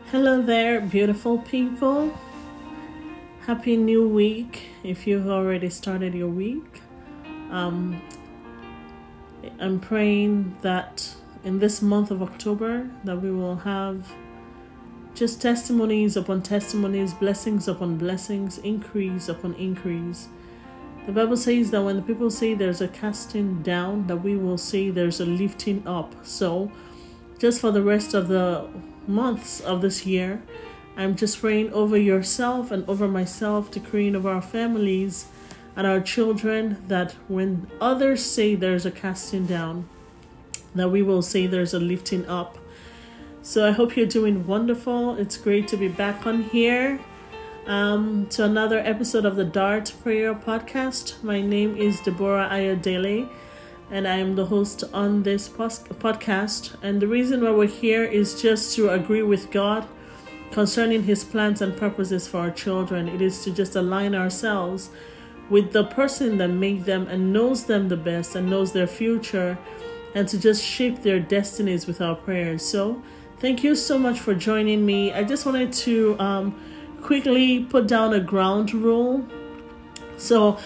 Hello there, beautiful people. Happy new week if you've already started your week. I'm praying that in this month of October that we will have just testimonies upon testimonies, blessings upon blessings, increase upon increase. The Bible says that when the people say there's a casting down, that we will say there's a lifting up. So just for the rest of the months of this year, I'm just praying over yourself and over myself, decreeing over our families and our children that when others say there's a casting down, that we will say there's a lifting up. So I hope you're doing wonderful. It's great to be back on here to another episode of the Dart Prayer Podcast. My name is Deborah Ayodele, and I am the host on this podcast. And the reason why we're here is just to agree with God concerning His plans and purposes for our children. It is to just align ourselves with the person that made them and knows them the best and knows their future, and to just shape their destinies with our prayers. So thank you so much for joining me. I just wanted to quickly put down a ground rule. So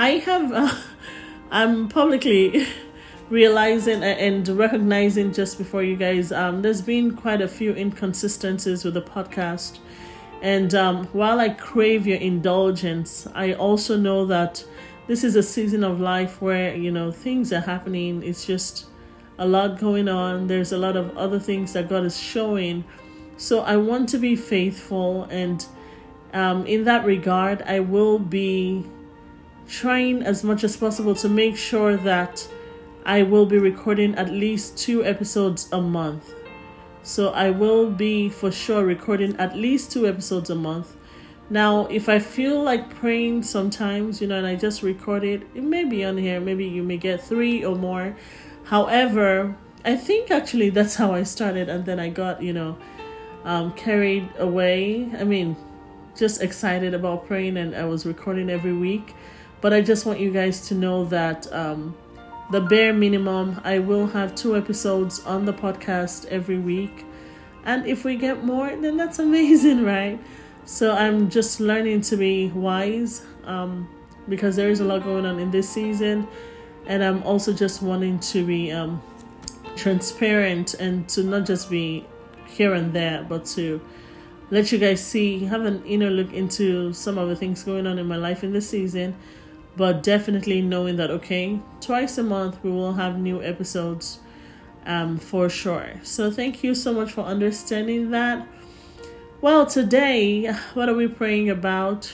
I'm publicly realizing and recognizing just before you guys, there's been quite a few inconsistencies with the podcast. And while I crave your indulgence, I also know that this is a season of life where, things are happening. It's just a lot going on. There's a lot of other things that God is showing. So I want to be faithful. And in that regard, I will be trying as much as possible to make sure that I will be recording at least 2 episodes a month. So I will be for sure recording at least 2 episodes a month. Now, if I feel like praying sometimes, and I just record it, it may be on here. Maybe you may get 3 or more. However, I think actually that's how I started. And then I got, carried away. Just excited about praying, and I was recording every week. But I just want you guys to know that the bare minimum, I will have 2 episodes on the podcast every week. And if we get more, then that's amazing, right? So I'm just learning to be wise because there is a lot going on in this season. And I'm also just wanting to be transparent and to not just be here and there, but to let you guys have an inner look into some of the things going on in my life in this season. But definitely knowing that, okay, twice a month we will have new episodes for sure. So thank you so much for understanding that. Well, today, what are we praying about?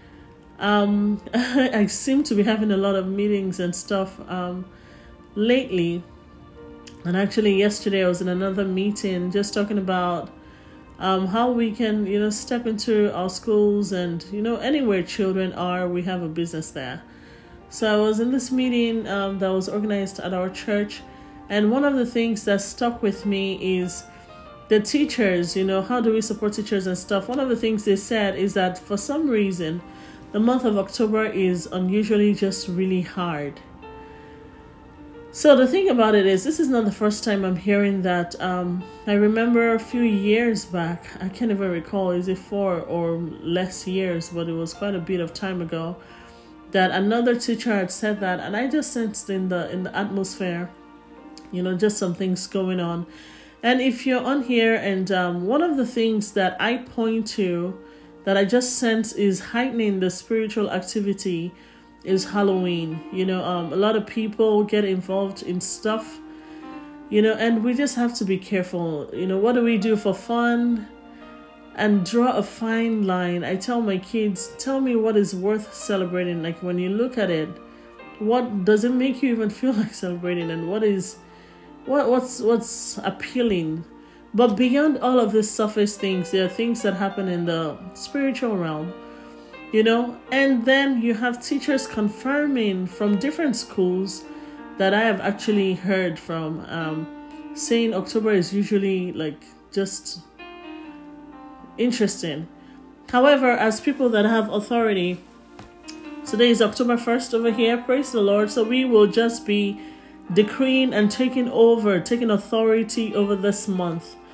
I seem to be having a lot of meetings and stuff lately. And actually yesterday I was in another meeting just talking about how we can, step into our schools and, anywhere children are, we have a business there. So I was in this meeting that was organized at our church. And one of the things that stuck with me is the teachers, how do we support teachers and stuff? One of the things they said is that for some reason, the month of October is unusually just really hard. So the thing about it is, this is not the first time I'm hearing that. I remember a few years back, I can't even recall, is it 4 or less years, but it was quite a bit of time ago, that another teacher had said that, and I just sensed in the atmosphere, just some things going on. And if you're on here, and one of the things that I point to that I just sense is heightening the spiritual activity is Halloween. A lot of people get involved in stuff, and we just have to be careful. What do we do for fun? And draw a fine line. I tell my kids, tell me what is worth celebrating. Like when you look at it, what does it make you even feel like celebrating, and what's appealing? But beyond all of these surface things, there are things that happen in the spiritual realm. And then you have teachers confirming from different schools that I have actually heard from saying October is usually like just interesting. However, as people that have authority, today is October 1st over here, praise the Lord. So we will just be decreeing and taking authority over this month.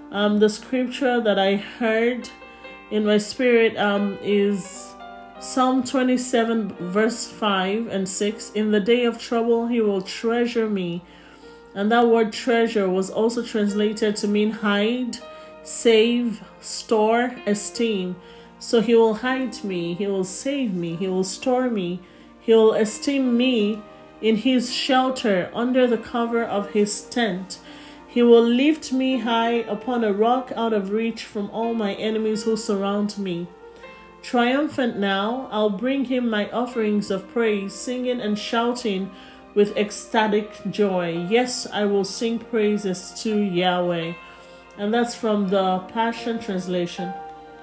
The scripture that I heard in my spirit is Psalm 27 verse 5 and 6. In the day of trouble, he will treasure me. And that word treasure was also translated to mean hide, save, store, esteem. So he will hide me, he will save me, he will store me, he will esteem me in his shelter under the cover of his tent. He will lift me high upon a rock out of reach from all my enemies who surround me. Triumphant now, I'll bring him my offerings of praise, singing and shouting with ecstatic joy. Yes, I will sing praises to Yahweh. And that's from the Passion Translation.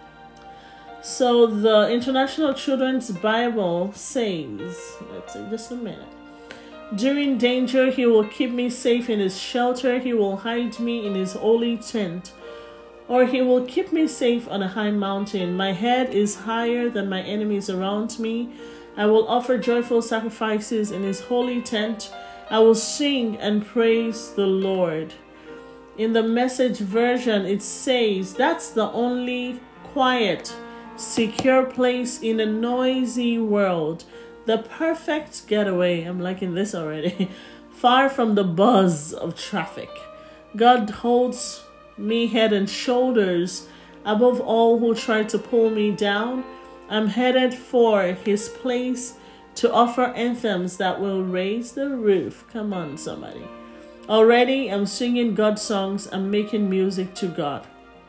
So the International Children's Bible says, let's see, just a minute. During danger, he will keep me safe in his shelter. He will hide me in his holy tent. Or he will keep me safe on a high mountain. My head is higher than my enemies around me. I will offer joyful sacrifices in his holy tent. I will sing and praise the Lord. In the Message version, it says, that's the only quiet, secure place in a noisy world. The perfect getaway. I'm liking this already. Far from the buzz of traffic. God holds me head and shoulders above all who try to pull me down. I'm headed for his place to offer anthems that will raise the roof. Come on, somebody. Already I'm singing God songs. I'm making music to God.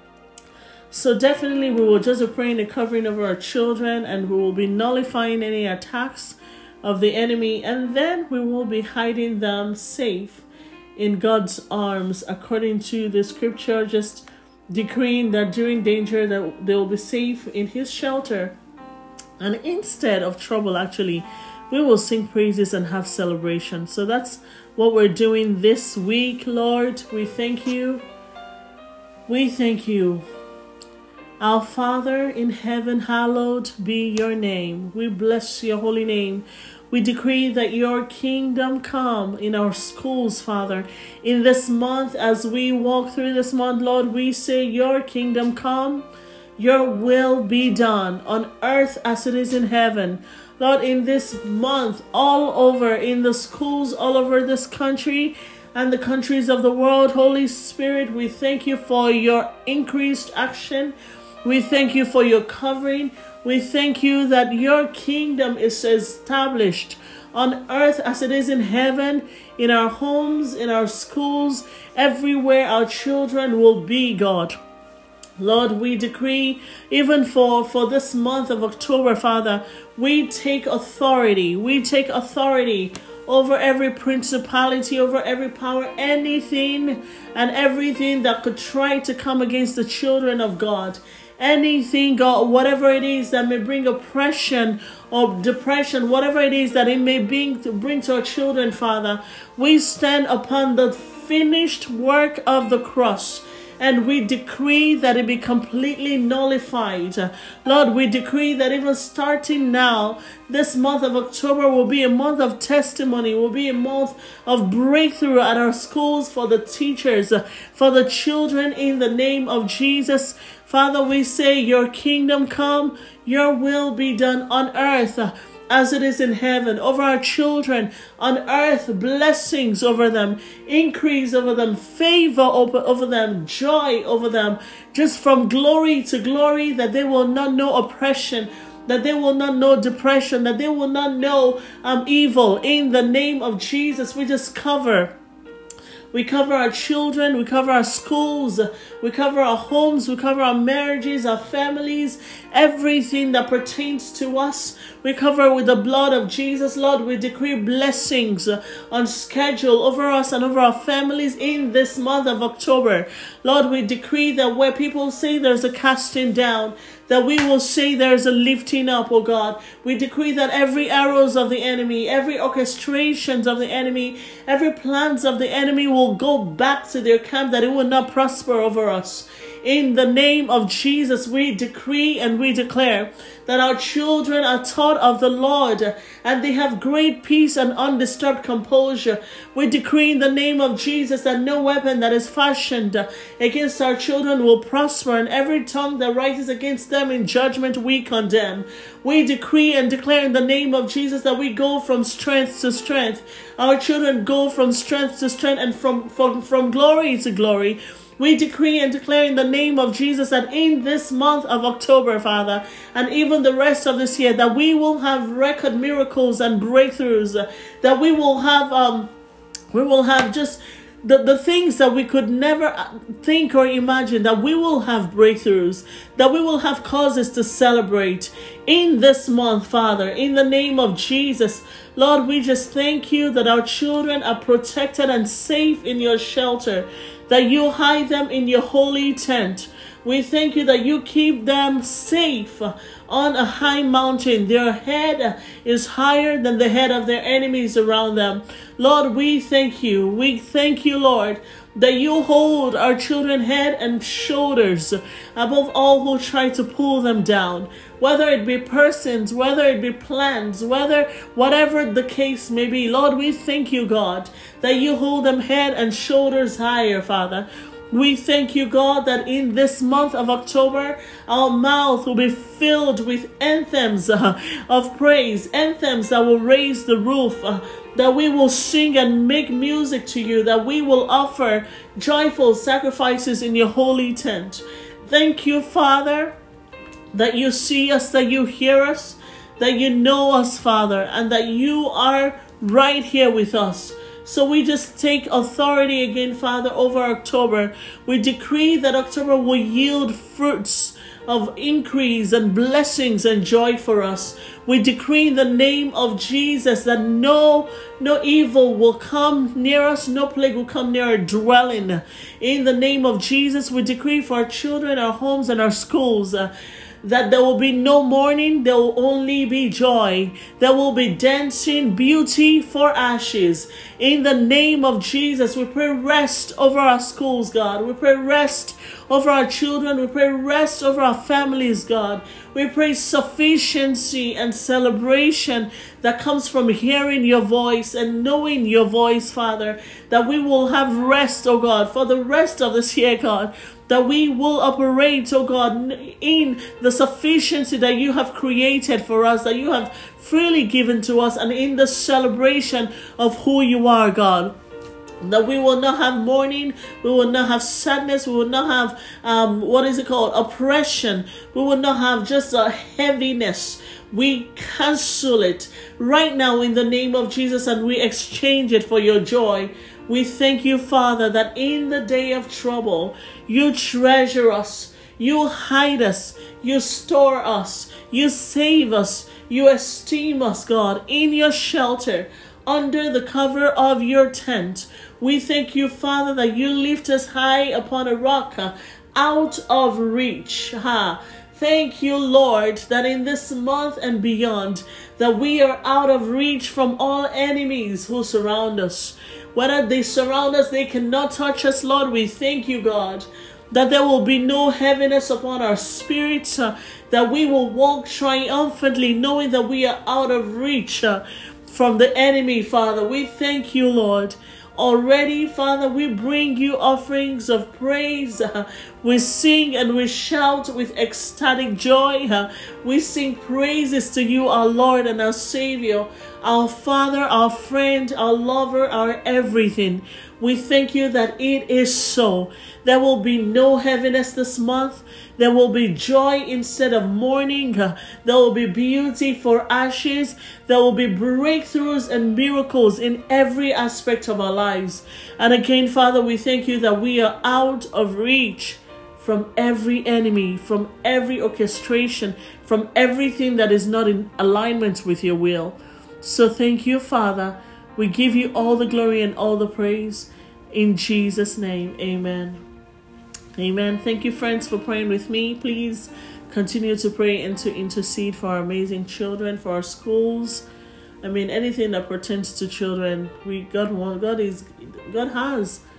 So definitely we will just be praying the covering over our children, and we will be nullifying any attacks of the enemy, and then we will be hiding them safe in God's arms according to the scripture, just decreeing that during danger that they will be safe in his shelter. And instead of trouble, actually, we will sing praises and have celebration. So that's what we're doing this week, Lord. We thank you. We thank you. Our Father in heaven, hallowed be your name. We bless your holy name. We decree that your kingdom come in our schools, Father. In this month, as we walk through this month, Lord, we say your kingdom come. Your will be done on earth as it is in heaven. Lord, in this month, all over, in the schools all over this country and the countries of the world, Holy Spirit, we thank you for your increased action. We thank you for your covering. We thank you that your kingdom is established on earth as it is in heaven, in our homes, in our schools, everywhere our children will be, God. Lord, we decree, even for this month of October, Father, we take authority. We take authority over every principality, over every power, anything and everything that could try to come against the children of God. Anything, God, whatever it is that may bring oppression or depression, whatever it is that it may bring to our children, Father, we stand upon the finished work of the cross. And we decree that it be completely nullified. Lord, we decree that even starting now, this month of October will be a month of testimony, will be a month of breakthrough at our schools for the teachers, for the children, in the name of Jesus. Father, we say your kingdom come, your will be done on earth as it is in heaven, over our children, on earth, blessings over them, increase over them, favor over them, joy over them, just from glory to glory, that they will not know oppression, that they will not know depression, that they will not know evil. In the name of Jesus, we just cover. We cover our children, we cover our schools, we cover our homes, we cover our marriages, our families, everything that pertains to us. We cover with the blood of Jesus. Lord, we decree blessings on schedule over us and over our families in this month of October. Lord, we decree that where people say there's a casting down, that we will say there's a lifting up, oh God. We decree that every arrows of the enemy, every orchestrations of the enemy, every plans of the enemy will go back to their camp, that it will not prosper over us. In the name of Jesus, we decree and we declare that our children are taught of the Lord and they have great peace and undisturbed composure. We decree in the name of Jesus that no weapon that is fashioned against our children will prosper, and every tongue that rises against them in judgment we condemn. We decree and declare in the name of Jesus that we go from strength to strength. Our children go from strength to strength and from glory to glory. We decree and declare in the name of Jesus that in this month of October, Father, and even the rest of this year, that we will have record miracles and breakthroughs, that we will have just the things that we could never think or imagine, that we will have breakthroughs, that we will have causes to celebrate in this month, Father, in the name of Jesus. Lord, we just thank you that our children are protected and safe in your shelter, that you hide them in your holy tent. We thank you that you keep them safe on a high mountain. Their head is higher than the head of their enemies around them. Lord, we thank you. We thank you, Lord, that you hold our children's head and shoulders above all who try to pull them down. Whether it be persons, whether it be plans, whatever the case may be. Lord, we thank you, God, that you hold them head and shoulders higher, Father. We thank you, God, that in this month of October, our mouth will be filled with anthems of praise, anthems that will raise the roof, that we will sing and make music to you, that we will offer joyful sacrifices in your holy tent. Thank you, Father, that you see us, that you hear us, that you know us, Father, and that you are right here with us. So we just take authority again, Father, over October. We decree that October will yield fruits of increase and blessings and joy for us. We decree in the name of Jesus that no evil will come near us, no plague will come near our dwelling. In the name of Jesus, we decree for our children, our homes, and our schools, that there will be no mourning, there will only be joy. There will be dancing, beauty for ashes. In the name of Jesus, we pray rest over our schools, God. We pray rest over our children. We pray rest over our families, God. We pray sufficiency and celebration that comes from hearing your voice and knowing your voice, Father, that we will have rest, oh God, for the rest of this year, God, that we will operate, oh God, in the sufficiency that you have created for us, that you have freely given to us, and in the celebration of who you are, God. That we will not have mourning, we will not have sadness, we will not have, oppression. We will not have just a heaviness. We cancel it right now in the name of Jesus, and we exchange it for your joy. We thank you, Father, that in the day of trouble, you treasure us, you hide us, you store us, you save us, you esteem us, God, in your shelter, under the cover of your tent. We thank you, Father, that you lift us high upon a rock, out of reach. Thank you, Lord, that in this month and beyond, that we are out of reach from all enemies who surround us. Whether they surround us, they cannot touch us, Lord. We thank you, God, that there will be no heaviness upon our spirits, that we will walk triumphantly knowing that we are out of reach from the enemy, Father. We thank you, Lord. Already, Father, we bring you offerings of praise. We sing and we shout with ecstatic joy. We sing praises to you, our Lord and our Savior, our Father, our friend, our lover, our everything. We thank you that it is so. There will be no heaviness this month. There will be joy instead of mourning. There will be beauty for ashes. There will be breakthroughs and miracles in every aspect of our lives. And again, Father, we thank you that we are out of reach from every enemy, from every orchestration, from everything that is not in alignment with your will. So thank you, Father. We give you all the glory and all the praise. In Jesus' name, amen. Amen. Thank you, friends, for praying with me. Please continue to pray and to intercede for our amazing children, for our schools. Anything that pertains to children, God has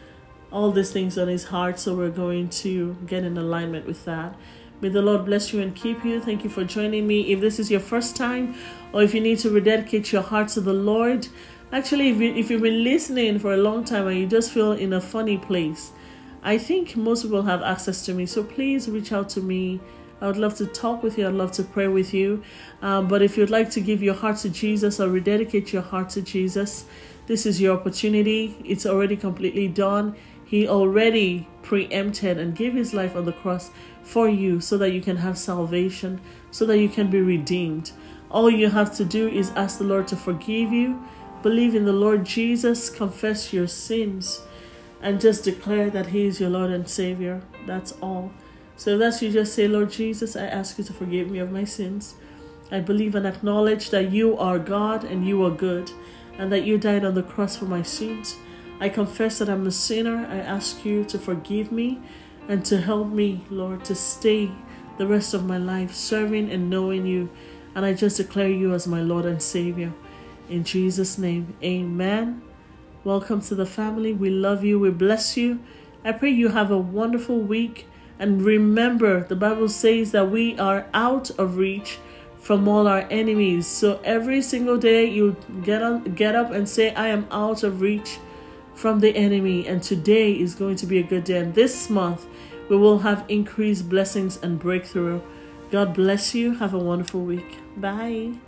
all these things on his heart. So we're going to get in alignment with that. May the Lord bless you and keep you. Thank you for joining me. If this is your first time, or if you need to rededicate your heart to the Lord, actually, if you've been listening for a long time and you just feel in a funny place, I think most people have access to me. So please reach out to me. I would love to talk with you. I'd love to pray with you. But if you'd like to give your heart to Jesus or rededicate your heart to Jesus, this is your opportunity. It's already completely done. He already preempted and gave his life on the cross for you so that you can have salvation, so that you can be redeemed. All you have to do is ask the Lord to forgive you, believe in the Lord Jesus, confess your sins, and just declare that he is your Lord and Savior. That's all. So that's you, just say, Lord Jesus, I ask you to forgive me of my sins. I believe and acknowledge that you are God and you are good, and that you died on the cross for my sins. I confess that I'm a sinner. I ask you to forgive me and to help me, Lord, to stay the rest of my life serving and knowing you. And I just declare you as my Lord and Savior. In Jesus' name, amen. Welcome to the family. We love you. We bless you. I pray you have a wonderful week. And remember, the Bible says that we are out of reach from all our enemies. So every single day you get up and say, I am out of reach from the enemy. And today is going to be a good day. And this month we will have increased blessings and breakthrough. God bless you. Have a wonderful week. Bye.